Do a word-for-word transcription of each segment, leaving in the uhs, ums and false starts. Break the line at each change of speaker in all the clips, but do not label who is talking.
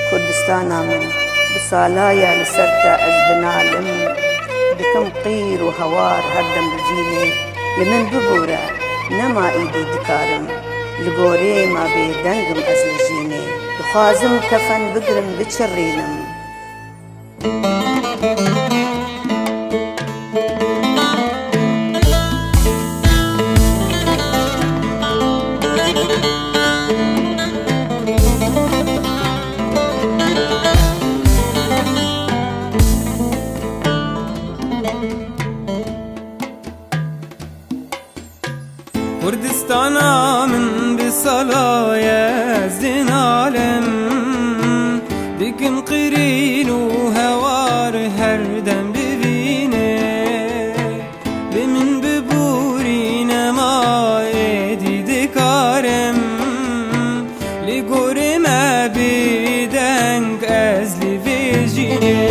كردستانا من بصالايا لسرتا أزبنالم بكم قير وهوار هردم بجيني لمن ببورا نما إيدي دكارم لغوري ما بيدنغم أزلجيني دخازم كفن بقرم بتشرينم
كردستانا من بصلايا زين عالم ديكم قرين وهوار هردم ببيني بمن ببورين ما ايدي دكارم لقوري ما بيدنك ازلي فيجيني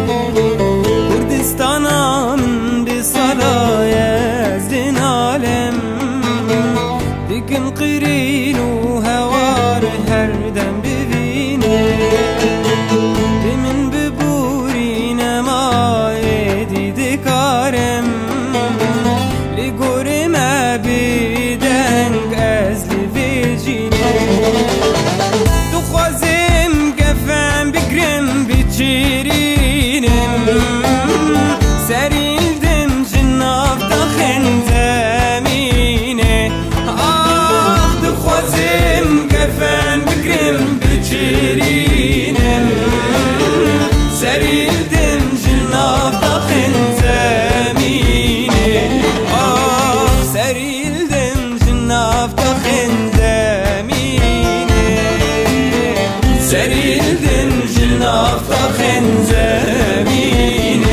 كردستانا من بصلايا زين عالم ديكم قرين وهوار هردم ببيني بمن ببورين ما ايدي دكارم لقوري ما بيدنك ازلي فيجيني دخوازم قفن بقرم بتشيرينم سريل دم جناف دخن زميني آخ دخوازم قفن بقرم بتشيرينم سريل دم جناف دخن زميني آخ سريل دم جناف دخن زميني سريل دم جناف دخن زميني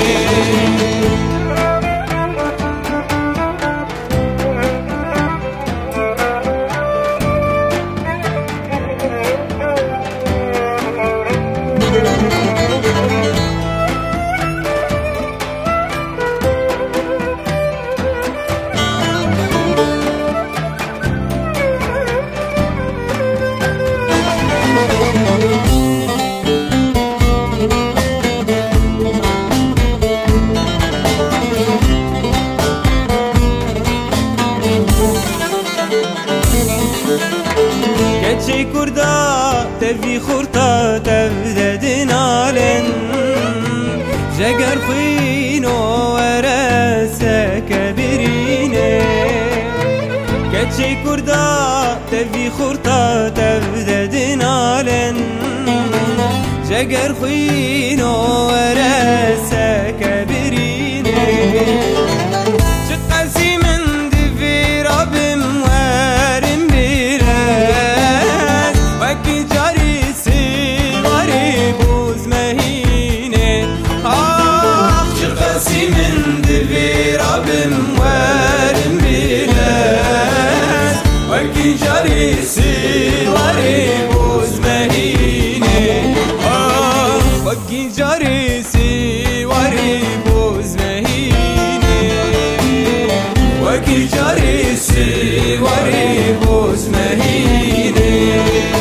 كتشي كردا تبي خورتا تبددن علن جگر خينو ورسا كبريني كتشي كردا تبي خورتا تبددن علن جگر خينو ورسا كبريني شقاسي من دفي ربم وارم بيراس وكي جاري سيواري بوز مهيني آخ شقاسي من دفي ربم وارم بيراس وكي جاري سيواري بوز مهيني آخ وكي جاري سيواري بوز مهيني وكي جاري سيواري بوز مهيني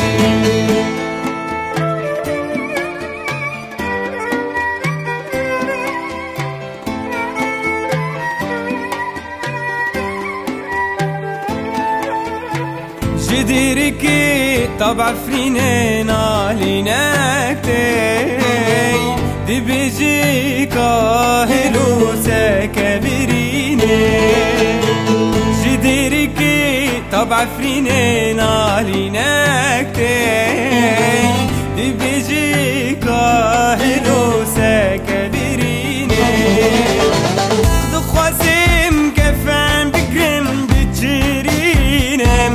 جديركي طبع فرينين عليناكتي دي بيجي كاهلو سكبريني جديركي طبع فرينين عليناكتي دي بيجي كاهلو سكبريني دخوازم كفن بقرم بتشيرينم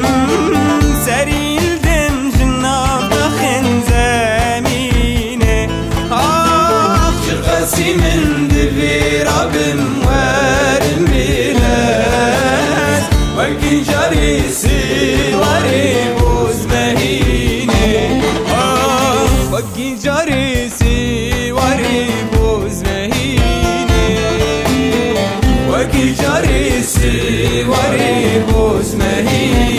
سريل دم جناف دخن زميني آخ شقاسي من دفي ربم وارم بلاد وكي جاري سيواري بوز مهيني آخ وكي جاري سيواري بوز مهيني وكي جاري سيواري بوز مهيني